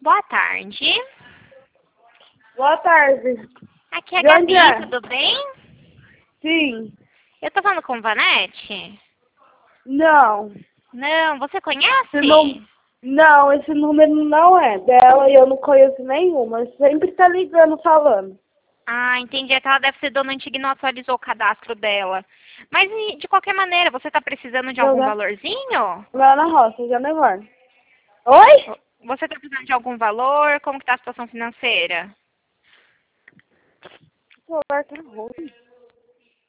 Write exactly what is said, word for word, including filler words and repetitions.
Boa tarde. Boa tarde. Aqui é a De onde Gabi, é? tudo bem? Sim. Eu tô falando com Vanete? Não. Não, você conhece? Esse num... Não, esse número não é dela e eu não conheço nenhuma. Sempre tá ligando falando. Ah, entendi. É que ela deve ser dona antiga e não atualizou o cadastro dela. Mas, e, de qualquer maneira, você tá precisando de algum Jogar valorzinho? lá na roça, já levar. Oi? Você tá precisando de algum valor? Como que tá a situação financeira? O celular tá ruim.